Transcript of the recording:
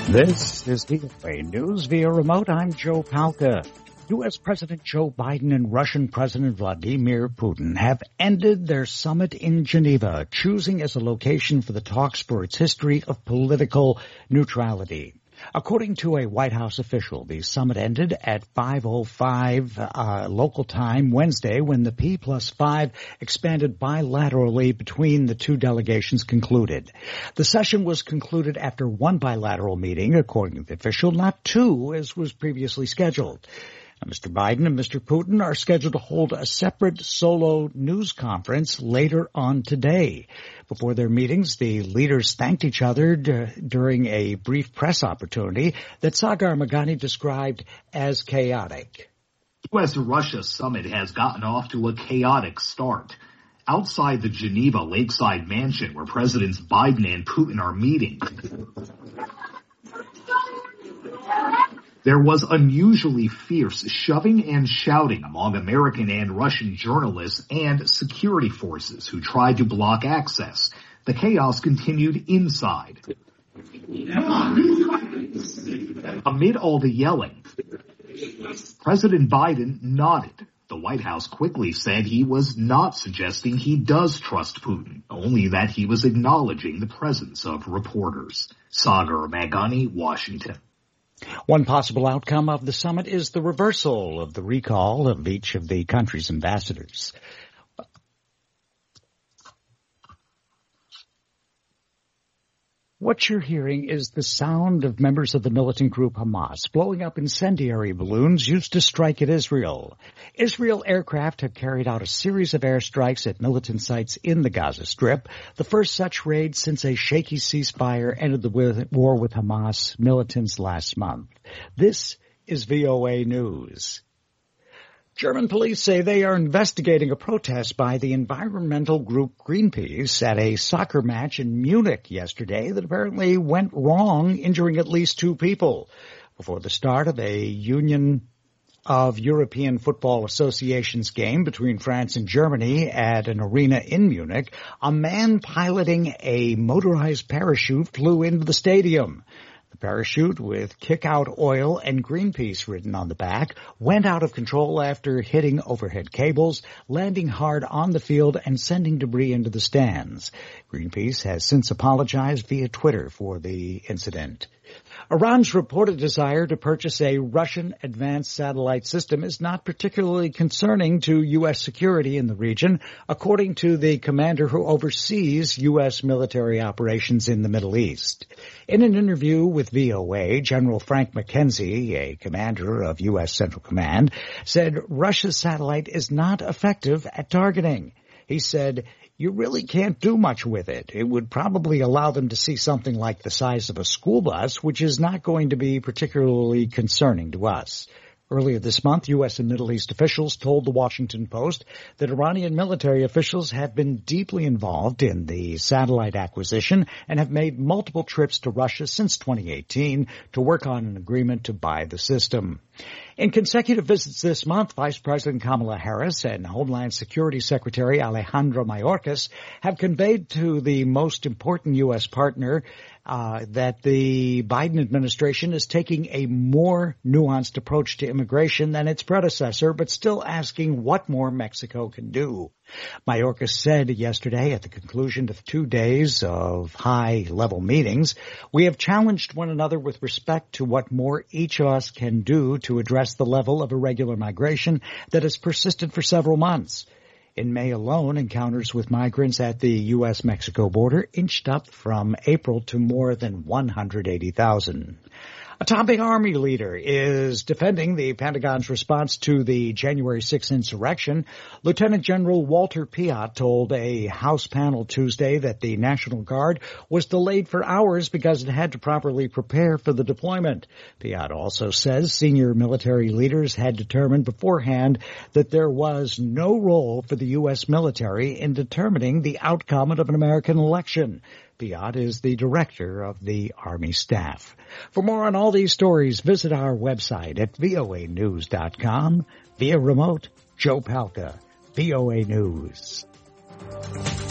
This is VOA News via remote. I'm Joe Palca. U.S. President Joe Biden and Russian President Vladimir Putin have ended their summit in Geneva, choosing as a location for the talks for its history of political neutrality. According to a White House official, the summit ended at 5:05 local time Wednesday when the P+5 expanded bilaterally between the two delegations concluded. The session was concluded after one bilateral meeting, according to the official, not two, as was previously scheduled. Mr. Biden and Mr. Putin are scheduled to hold a separate solo news conference later on today. Before their meetings, the leaders thanked each other during a brief press opportunity that Sagar Meghani described as chaotic. The U.S.-Russia summit has gotten off to a chaotic start. Outside the Geneva lakeside mansion where Presidents Biden and Putin are meeting, there was unusually fierce shoving and shouting among American and Russian journalists and security forces who tried to block access. The chaos continued inside. Amid all the yelling, President Biden nodded. The White House quickly said he was not suggesting he does trust Putin, only that he was acknowledging the presence of reporters. Sagar Meghani, Washington. One possible outcome of the summit is the reversal of the recall of each of the country's ambassadors. What you're hearing is the sound of members of the militant group Hamas blowing up incendiary balloons used to strike at Israel. Israel aircraft have carried out a series of airstrikes at militant sites in the Gaza Strip, the first such raid since a shaky ceasefire ended the war with Hamas militants last month. This is VOA News. German police say they are investigating a protest by the environmental group Greenpeace at a soccer match in Munich yesterday that apparently went wrong, injuring at least two people. Before the start of a Union of European Football Associations game between France and Germany at an arena in Munich, a man piloting a motorized parachute flew into the stadium. The parachute, with kick-out oil and Greenpeace written on the back, went out of control after hitting overhead cables, landing hard on the field and sending debris into the stands. Greenpeace has since apologized via Twitter for the incident. Iran's reported desire to purchase a Russian advanced satellite system is not particularly concerning to U.S. security in the region, according to the commander who oversees U.S. military operations in the Middle East. In an interview with VOA, General Frank McKenzie, a commander of U.S. Central Command, said Russia's satellite is not effective at targeting. He said, "You really can't do much with it. It would probably allow them to see something like the size of a school bus, which is not going to be particularly concerning to us." Earlier this month, U.S. and Middle East officials told the Washington Post that Iranian military officials have been deeply involved in the satellite acquisition and have made multiple trips to Russia since 2018 to work on an agreement to buy the system. In consecutive visits this month, Vice President Kamala Harris and Homeland Security Secretary Alejandro Mayorkas have conveyed to the most important U.S. partner that the Biden administration is taking a more nuanced approach to immigration than its predecessor, but still asking what more Mexico can do. Mayorkas said yesterday at the conclusion of 2 days of high-level meetings, "We have challenged one another with respect to what more each of us can do to address the level of irregular migration that has persisted for several months." In May alone, encounters with migrants at the U.S.-Mexico border inched up from April to more than 180,000. A top Army leader is defending the Pentagon's response to the January 6th insurrection. Lieutenant General Walter Piatt told a House panel Tuesday that the National Guard was delayed for hours because it had to properly prepare for the deployment. Piatt also says senior military leaders had determined beforehand that there was no role for the U.S. military in determining the outcome of an American election. Piatt is the director of the Army staff. For more on all these stories, visit our website at voanews.com. Via remote, Joe Palca, VOA News.